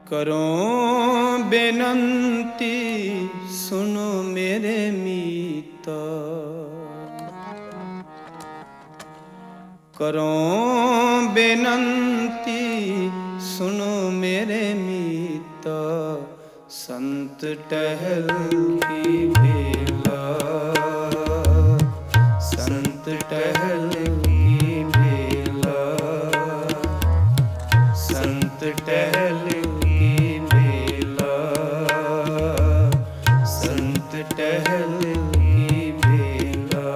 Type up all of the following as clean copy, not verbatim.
करो बेनंती सुनो मेरे मीता, करो बेनंती सुनो मेरे मीता। संत टहल की बेला, संत टहल की बेला, संत टहल की बेला, संत टहल की बेला।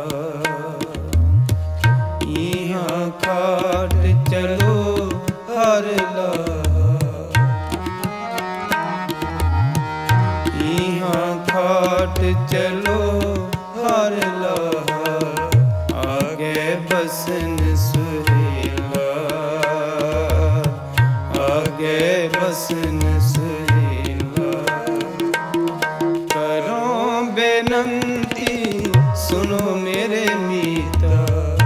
यहाँ खाट चलो हर ला, यहाँ खाट चलो हर ला। आगे बसन सुहेला, आगे बसन सुहेला। करो बेनंती सुनो मेरे मीता,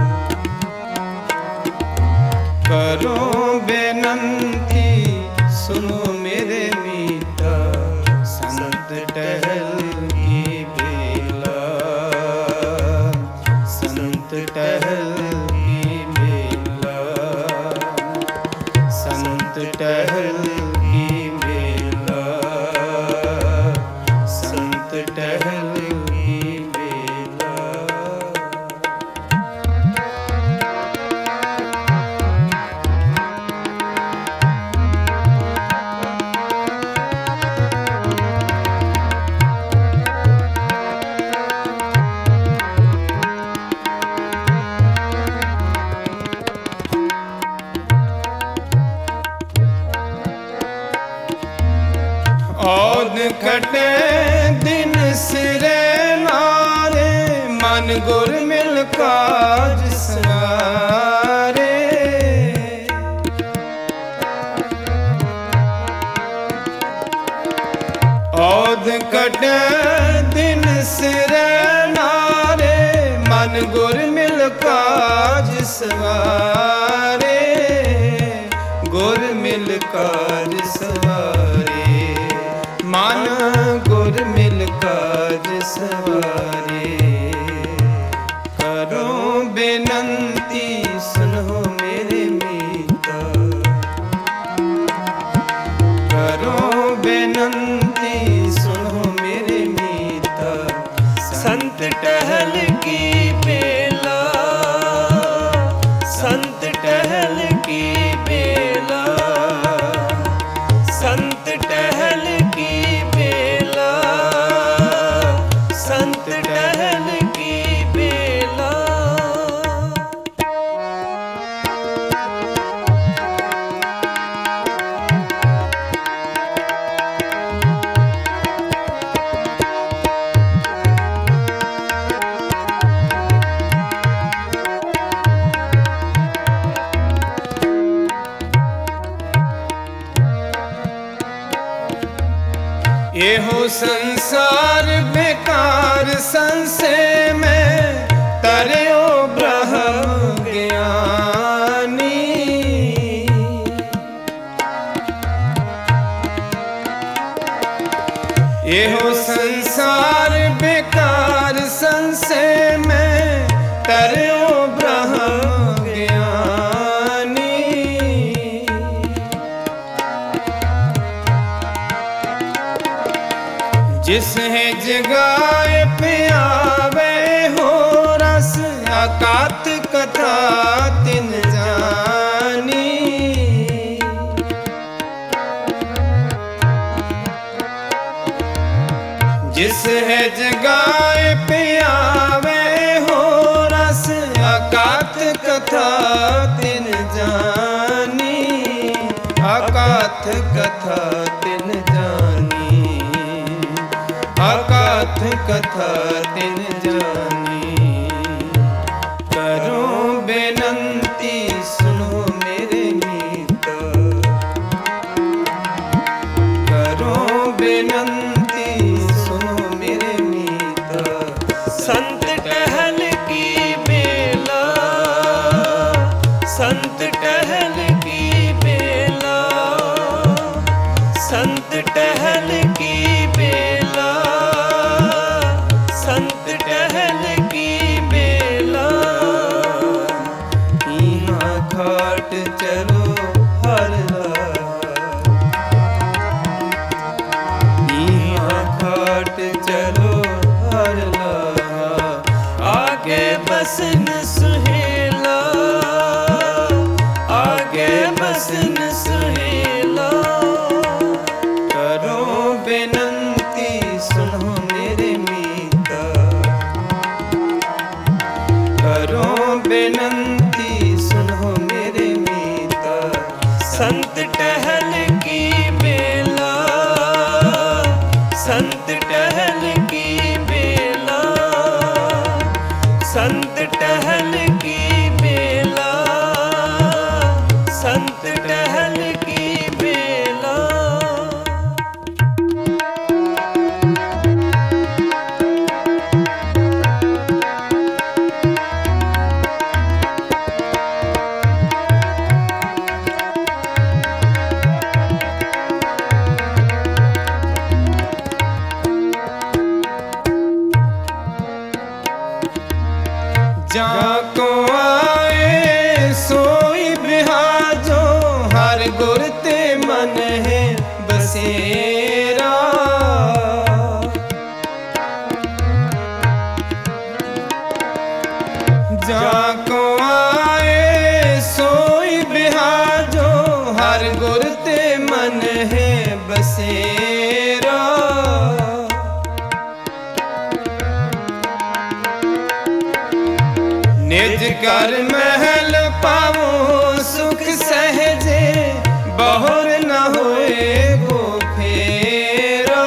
करो बेनंती सुनो मेरे मीता। संत टहल की बेला, संत टहल की बेला, संत टहल की बेला, संत टहल की बेला। औद खटे दिन सिरे नारे, मन गुर मिल काज सवारे। औद खटे दिन सिरे नारे, मन गुर मिल काज सवारे, गुर मिल काज सवारे। मन गुर मिल काज सवारे। करो बेनंती सुनो मेरे मीता, करो बेनंती सुनो मेरे मीता। संत टहल की बेला, संत टहल की बेला, संत टहल की बेला, संत टहल की बेला। एहो संसार बेकार संशय में, तर्यो ब्रह्म ज्ञानी। एहो संसार बेकार संशय में, तर्यो ब्रह्म ज्ञानी। जिस है जगाए पियावे हो रस, अकात कथा तिन जानी। जिस है जगाए पियावे हो रस, अकात कथा तिन जानी, अकात कथा तिन जानी, अकाथ कथा तिन जानी। करो बेनंती सुनो मेरे मीता, करो बेनंती सुनो मेरे मीता। संत टहल की बेला, संत टहल की बेला, चलो हर यहाँ घाट चलो हर आगे बसन सुहेला, आगे बसन सुहेला। करो बेनंती सुनो मेरे मीता, करो बेनंती सुनो मेरे मीता। संत टहल की बेला, संत टहल की बेला, संत टहल की बेला, संत टहल की बेला। जाको आए सोई बिहाजो, हर गुरते मन है बसेरा। जाको आए सोई बिहाजो, हर गुरते मन है बसेरा। निज कर महल पावो सुख सहजे, बहुर न होए गो फेरा।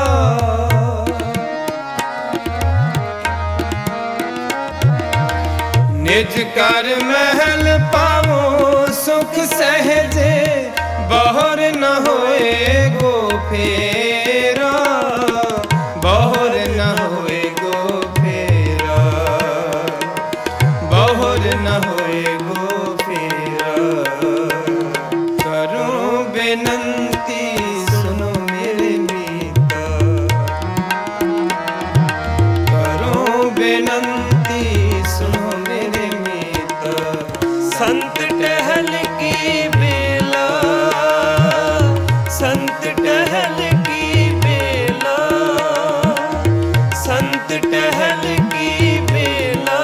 निज कर महल पावो सुख सहजे, बहुर न होए गो फेरा, बहुर न होए गो फेरा, बहुर न होए गो फेरा। करो बेनंती सुनो मेरे मीता, करो बेनंती सुनो मेरे मीता। संत टहल की बेला, संत टहल की बेला, संत टहल की बेला,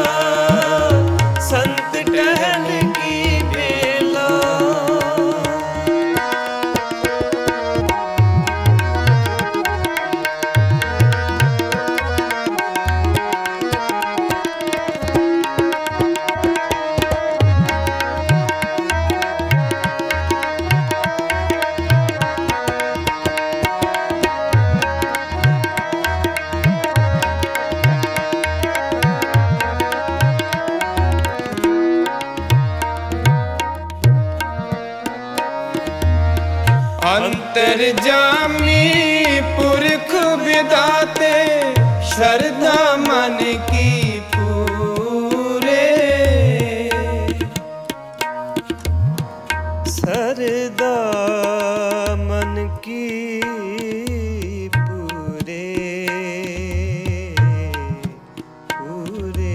संत टहल की बेला। अंतर्जामी पुरख विदाते, श्रद्धा मन की पूरे। श्रद्धा मन की पूरे, पूरे।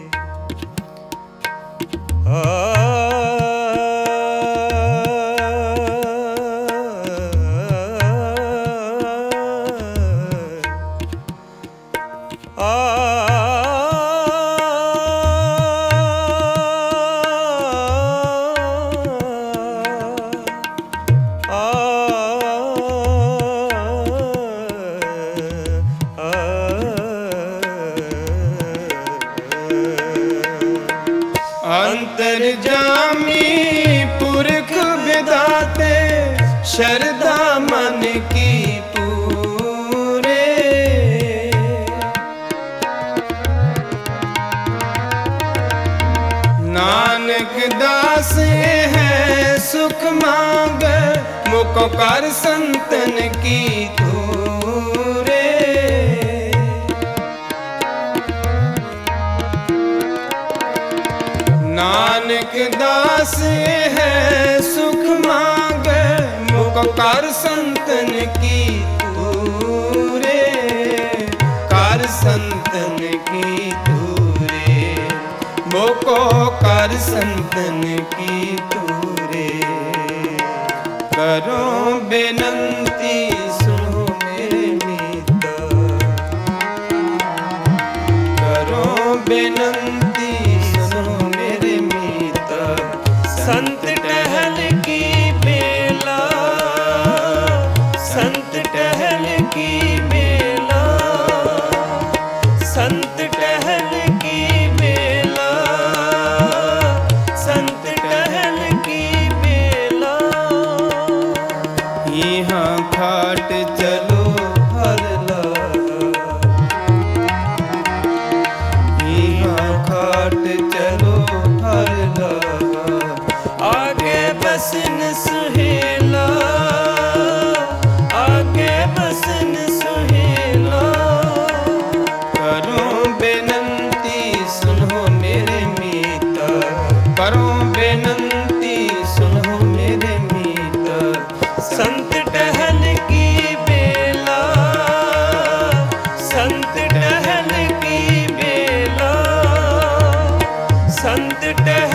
अंतर्जामी पुरख विदाते, श्रद्धा मन की पूरे। नानक दास है सुख मांग, मुको कर संतन की तूरे। नानक दास है सुख मांग, मुको कर संतन की तूरे, कर संतन की तूरे, मुको कर संतन की तूरे। करो बेनंती सुनो मेरे मीता, करो बेनंती सुनो मेरे मीता। संत टहल की बेला, संत टहल की बेला, संत टहल की बेला, संत टहल की बेला। यहाँ खाट चलो हर लहा, यहाँ खाट चलो हर लहा। आगे बसन सुहेला, आगे बसन सुहेला। करो बेनंती सुनो मेरे मीता, करो बेनंती सुनो मेरे मीता। संत टहल की बेला, संत टहल की बेला, संत टहल